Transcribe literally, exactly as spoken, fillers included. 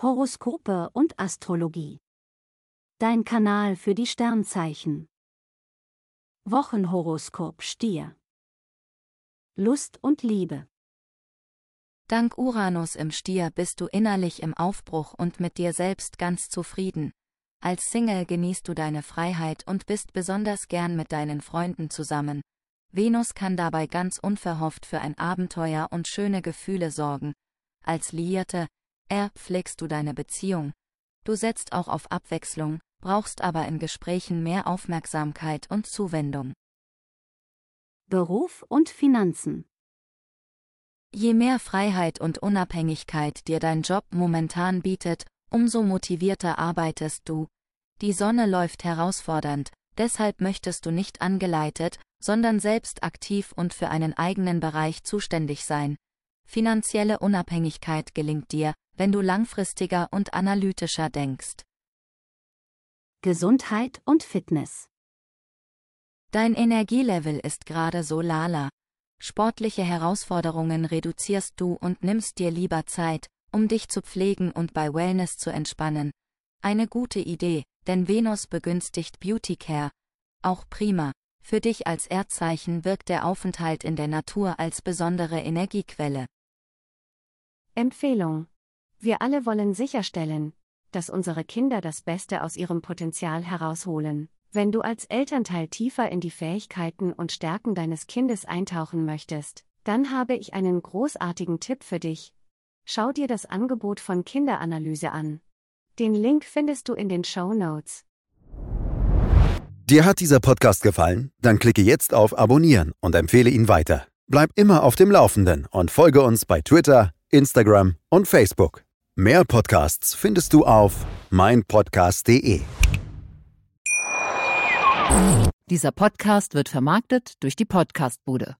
Horoskope und Astrologie. Dein Kanal für die Sternzeichen. Wochenhoroskop Stier. Lust und Liebe. Dank Uranus im Stier bist du innerlich im Aufbruch und mit dir selbst ganz zufrieden. Als Single genießt du deine Freiheit und bist besonders gern mit deinen Freunden zusammen. Venus kann dabei ganz unverhofft für ein Abenteuer und schöne Gefühle sorgen. Als Liierte, er, pflegst du deine Beziehung. Du setzt auch auf Abwechslung, brauchst aber in Gesprächen mehr Aufmerksamkeit und Zuwendung. Beruf und Finanzen. Je mehr Freiheit und Unabhängigkeit dir dein Job momentan bietet, umso motivierter arbeitest du. Die Sonne läuft herausfordernd, deshalb möchtest du nicht angeleitet, sondern selbst aktiv und für einen eigenen Bereich zuständig sein. Finanzielle Unabhängigkeit gelingt dir, wenn du langfristiger und analytischer denkst. Gesundheit und Fitness. Dein Energielevel ist gerade so lala. Sportliche Herausforderungen reduzierst du und nimmst dir lieber Zeit, um dich zu pflegen und bei Wellness zu entspannen. Eine gute Idee, denn Venus begünstigt Beauty Care. Auch prima, für dich als Erdzeichen wirkt der Aufenthalt in der Natur als besondere Energiequelle. Empfehlung: Wir alle wollen sicherstellen, dass unsere Kinder das Beste aus ihrem Potenzial herausholen. Wenn du als Elternteil tiefer in die Fähigkeiten und Stärken deines Kindes eintauchen möchtest, dann habe ich einen großartigen Tipp für dich. Schau dir das Angebot von Kinderanalyse an. Den Link findest du in den Shownotes. Dir hat dieser Podcast gefallen? Dann klicke jetzt auf Abonnieren und empfehle ihn weiter. Bleib immer auf dem Laufenden und folge uns bei Twitter, Instagram und Facebook. Mehr Podcasts findest du auf meinpodcast punkt de. Dieser Podcast wird vermarktet durch die Podcast-Bude.